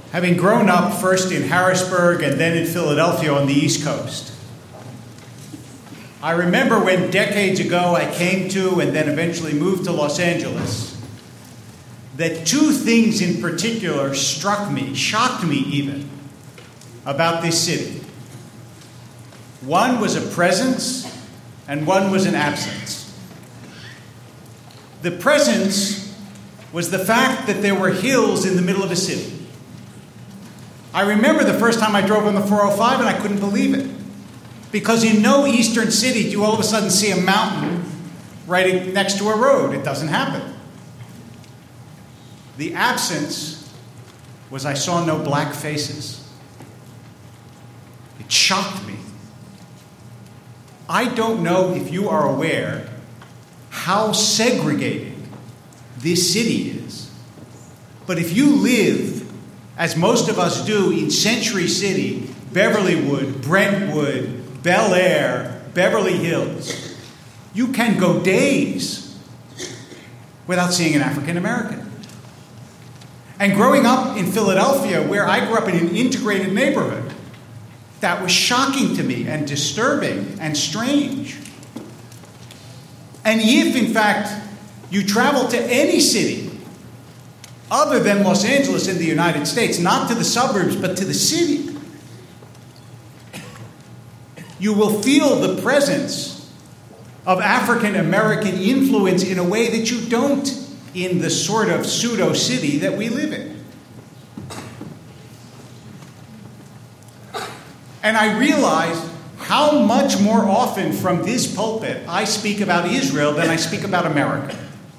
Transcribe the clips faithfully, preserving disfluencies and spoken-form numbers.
having grown up first in Harrisburg and then in Philadelphia on the East Coast, I remember when decades ago I came to and then eventually moved to Los Angeles, that two things in particular struck me, shocked me even, about this city. One was a presence and one was an absence. The presence was the fact that there were hills in the middle of the city. I remember the first time I drove on the four oh five and I couldn't believe it. Because in no eastern city do you all of a sudden see a mountain right next to a road. It doesn't happen. The absence was I saw no black faces. It shocked me. I don't know if you are aware how segregated this city is. But if you live, as most of us do, in Century City, Beverlywood, Brentwood, Bel Air, Beverly Hills, you can go days without seeing an African American. And growing up in Philadelphia, where I grew up in an integrated neighborhood, that was shocking to me and disturbing and strange. And if, in fact, you travel to any city other than Los Angeles in the United States, not to the suburbs, but to the city, you will feel the presence of African American influence in a way that you don't in the sort of pseudo-city that we live in. And I realized how much more often from this pulpit I speak about Israel than I speak about America.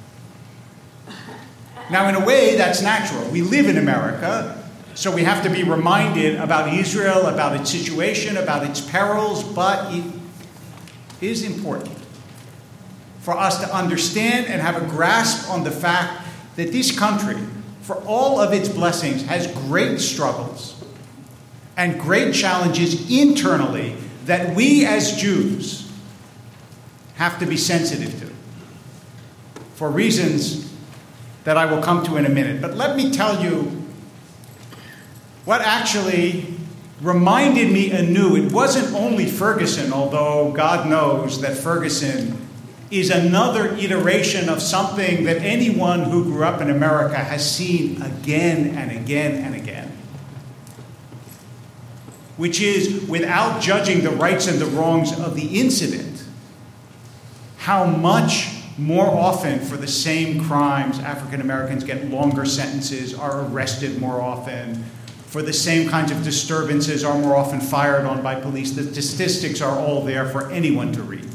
Now, in a way, that's natural. We live in America, so we have to be reminded about Israel, about its situation, about its perils, but it is important for us to understand and have a grasp on the fact that this country, for all of its blessings, has great struggles and great challenges internally that we as Jews have to be sensitive to for reasons that I will come to in a minute. But let me tell you what actually reminded me anew. It wasn't only Ferguson, although God knows that Ferguson is another iteration of something that anyone who grew up in America has seen again and again and again. Which is, without judging the rights and the wrongs of the incident, how much more often for the same crimes African Americans get longer sentences, are arrested more often, for the same kinds of disturbances are more often fired on by police. The statistics are all there for anyone to read.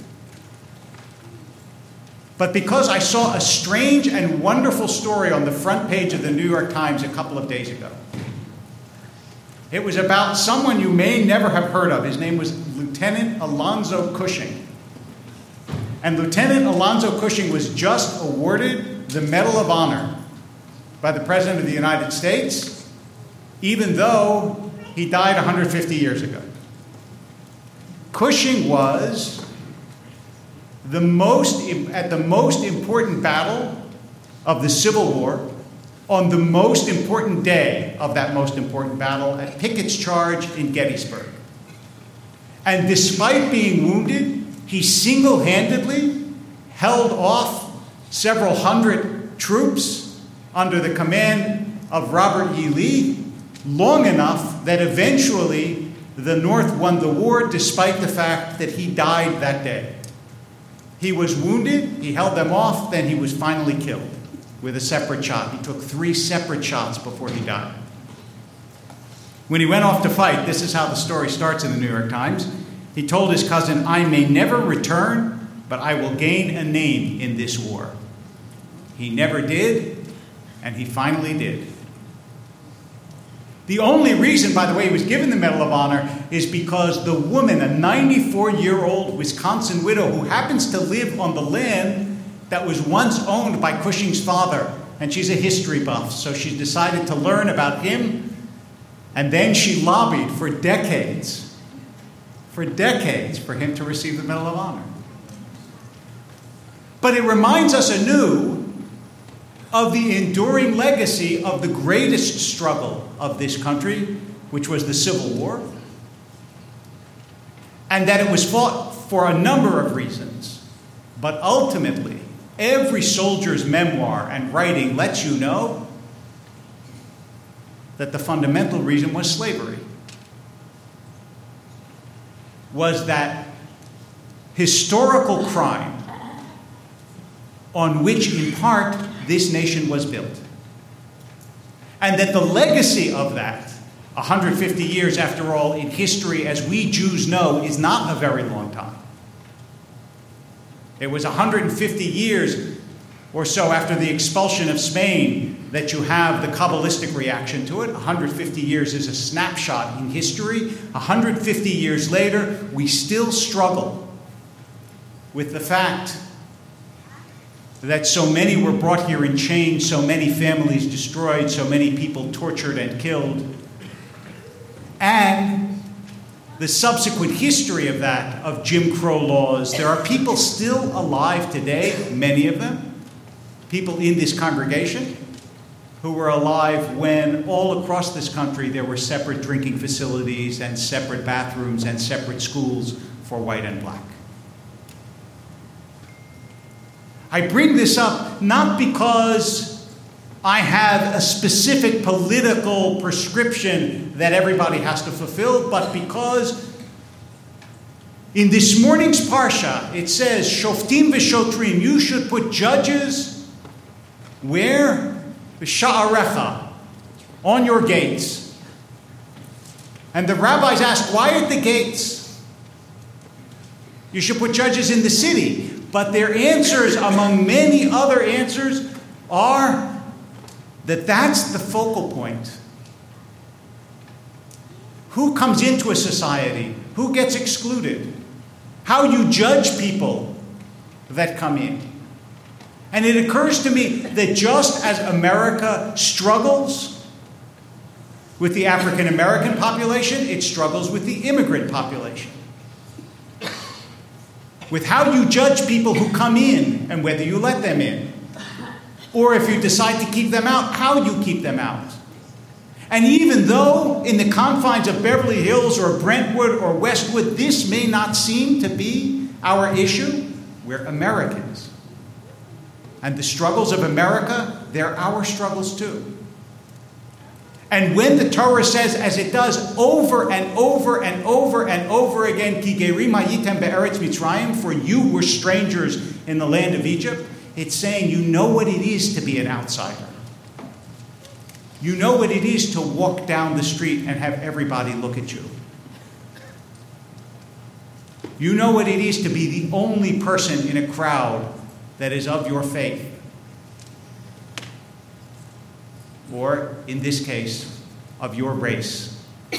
But because I saw a strange and wonderful story on the front page of the New York Times a couple of days ago, it was about someone you may never have heard of. His name was Lieutenant Alonzo Cushing. And Lieutenant Alonzo Cushing was just awarded the Medal of Honor by the President of the United States, even though he died one hundred fifty years ago. Cushing was the most, at the most important battle of the Civil War, on the most important day of that most important battle, at Pickett's Charge in Gettysburg. And despite being wounded, he single-handedly held off several hundred troops under the command of Robert E. Lee long enough that eventually the North won the war, despite the fact that he died that day. He was wounded, he held them off, then he was finally killed with a separate shot. He took three separate shots before he died. When he went off to fight, this is how the story starts in the New York Times. He told his cousin, "I may never return, but I will gain a name in this war." He never did, and he finally did. The only reason, by the way, he was given the Medal of Honor is because the woman, a ninety-four-year-old Wisconsin widow who happens to live on the land that was once owned by Cushing's father, and she's a history buff, so she decided to learn about him, and then she lobbied for decades, for decades, for him to receive the Medal of Honor. But it reminds us anew of the enduring legacy of the greatest struggle of this country, which was the Civil War, and that it was fought for a number of reasons. But ultimately, every soldier's memoir and writing lets you know that the fundamental reason was slavery, was that historical crime on which, in part, this nation was built. And that the legacy of that, one hundred fifty years, after all, in history, as we Jews know, is not a very long time. It was one hundred fifty years or so after the expulsion of Spain that you have the Kabbalistic reaction to it. one hundred fifty years is a snapshot in history. one hundred fifty years later, we still struggle with the fact that so many were brought here in chains, so many families destroyed, so many people tortured and killed. And the subsequent history of that, of Jim Crow laws. There are people still alive today, many of them, people in this congregation, who were alive when all across this country there were separate drinking facilities and separate bathrooms and separate schools for white and black. I bring this up not because I have a specific political prescription that everybody has to fulfill, but because in this morning's Parsha, it says, Shoftim v'shotrim, you should put judges where? B'sha'arecha, on your gates. And the rabbis asked, why at the gates? You should put judges in the city. But their answers, among many other answers, are that that's the focal point. Who comes into a society? Who gets excluded? How you judge people that come in. And it occurs to me that just as America struggles with the African American population, it struggles with the immigrant population. With how you judge people who come in and whether you let them in. Or if you decide to keep them out, how you keep them out. And even though in the confines of Beverly Hills or Brentwood or Westwood, this may not seem to be our issue, we're Americans. And the struggles of America, they're our struggles too. And when the Torah says, as it does over and over and over and over again, Ki gerim hayitem be'eretz Mitzrayim, for you were strangers in the land of Egypt, it's saying you know what it is to be an outsider. You know what it is to walk down the street and have everybody look at you. You know what it is to be the only person in a crowd that is of your faith. Or, in this case, of your race.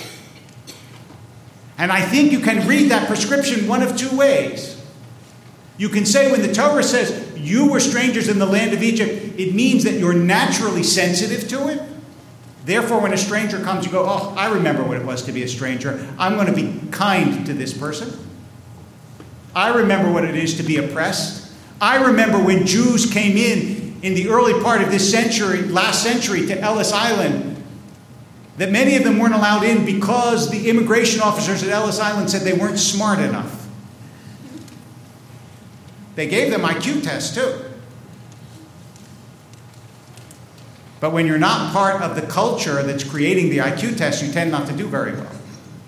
And I think you can read that prescription one of two ways. You can say when the Torah says, you were strangers in the land of Egypt, it means that you're naturally sensitive to it. Therefore, when a stranger comes, you go, oh, I remember what it was to be a stranger. I'm going to be kind to this person. I remember what it is to be oppressed. I remember when Jews came in in the early part of this century, last century, to Ellis Island, that many of them weren't allowed in because the immigration officers at Ellis Island said they weren't smart enough. They gave them I Q tests too. But when you're not part of the culture that's creating the I Q test, you tend not to do very well.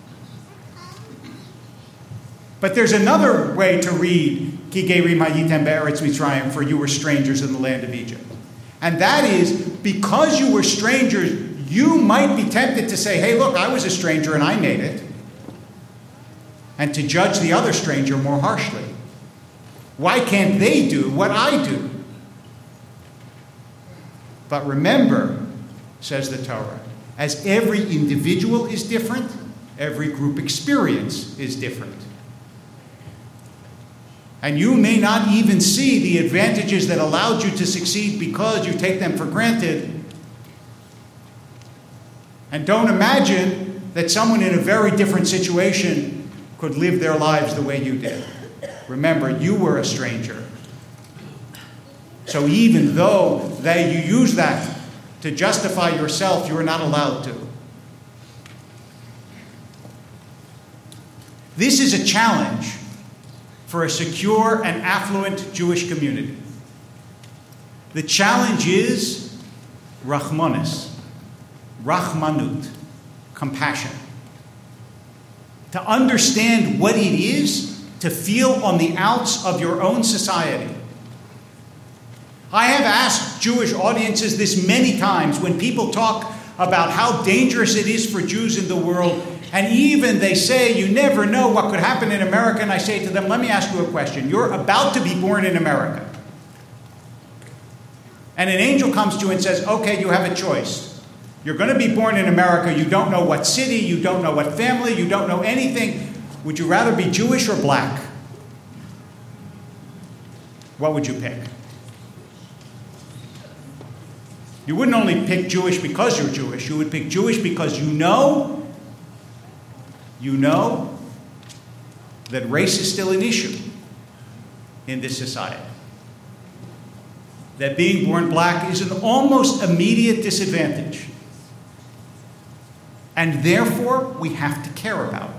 But there's another way to read Ki gerim hayitem be'eretz Mitzrayim, for you were strangers in the land of Egypt. And that is, because you were strangers, you might be tempted to say, hey, look, I was a stranger and I made it. And to judge the other stranger more harshly. Why can't they do what I do? But remember, says the Torah, as every individual is different, every group experience is different. And you may not even see the advantages that allowed you to succeed because you take them for granted. And don't imagine that someone in a very different situation could live their lives the way you did. Remember, you were a stranger. So even though that you use that to justify yourself, you are not allowed to. This is a challenge for a secure and affluent Jewish community. The challenge is Rachmanis, Rachmanut, compassion. To understand what it is to feel on the outs of your own society. I have asked Jewish audiences this many times when people talk about how dangerous it is for Jews in the world, and even they say, you never know what could happen in America, and I say to them, let me ask you a question. You're about to be born in America. And an angel comes to you and says, okay, you have a choice. You're going to be born in America. You don't know what city. You don't know what family. You don't know anything. Would you rather be Jewish or black? What would you pick? You wouldn't only pick Jewish because you're Jewish. You would pick Jewish because you know, you know that race is still an issue in this society. That being born black is an almost immediate disadvantage. And therefore, we have to care about it.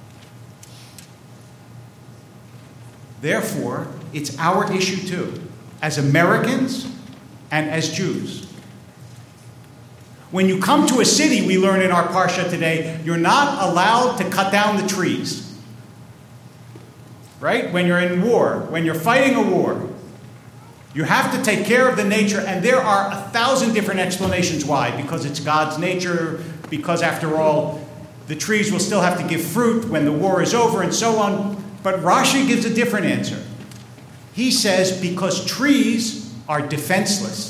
Therefore, it's our issue too, as Americans and as Jews. When you come to a city, we learn in our Parsha today, you're not allowed to cut down the trees. Right? When you're in war, when you're fighting a war, you have to take care of the nature, and there are a thousand different explanations why. Because it's God's nature, because after all, the trees will still have to give fruit when the war is over, and so on. But Rashi gives a different answer. He says, because trees are defenseless.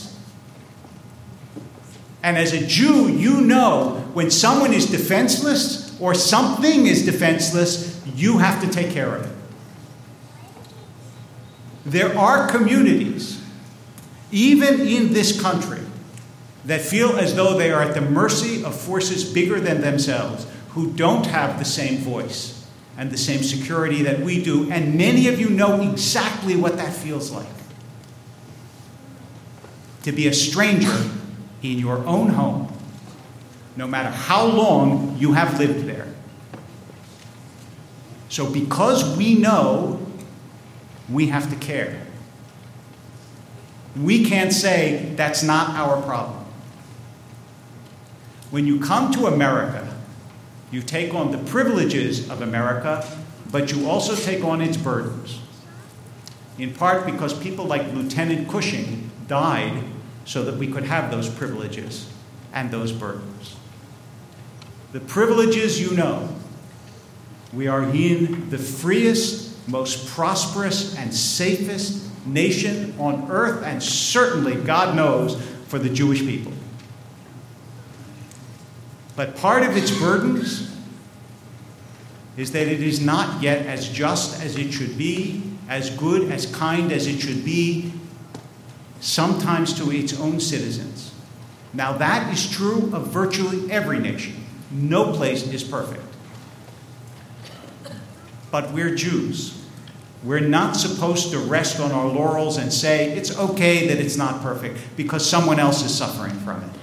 And as a Jew, you know when someone is defenseless or something is defenseless, you have to take care of it. There are communities, even in this country, that feel as though they are at the mercy of forces bigger than themselves, who don't have the same voice and the same security that we do. And many of you know exactly what that feels like. To be a stranger in your own home, no matter how long you have lived there. So because we know, we have to care. We can't say that's not our problem. When you come to America, you take on the privileges of America, but you also take on its burdens. In part because people like Lieutenant Cushing died so that we could have those privileges and those burdens. The privileges, you know, we are in the freest, most prosperous, and safest nation on earth, and certainly, God knows, for the Jewish people. But part of its burdens is that it is not yet as just as it should be, as good, as kind as it should be, sometimes to its own citizens. Now that is true of virtually every nation. No place is perfect. But we're Jews. We're not supposed to rest on our laurels and say, it's okay that it's not perfect because someone else is suffering from it.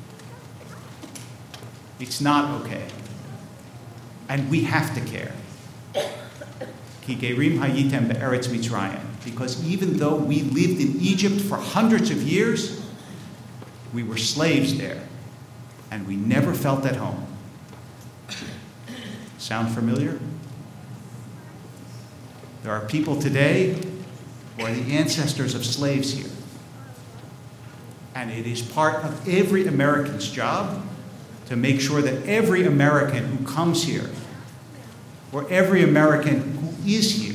It's not okay. And we have to care. Ki gerim hayitem be'eretz Mitzrayim. Because even though we lived in Egypt for hundreds of years, we were slaves there. And we never felt at home. Sound familiar? There are people today who are the ancestors of slaves here. And it is part of every American's job to make sure that every American who comes here, or every American who is here,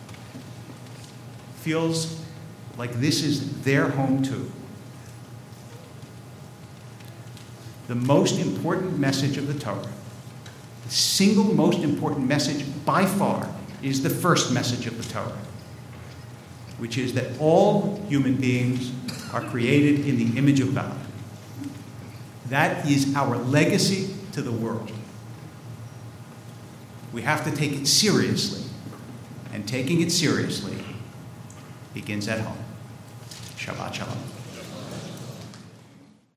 feels like this is their home too. The most important message of the Torah, the single most important message by far, is the first message of the Torah, which is that all human beings are created in the image of God. That is our legacy to the world. We have to take it seriously, and taking it seriously begins at home. Shabbat shalom.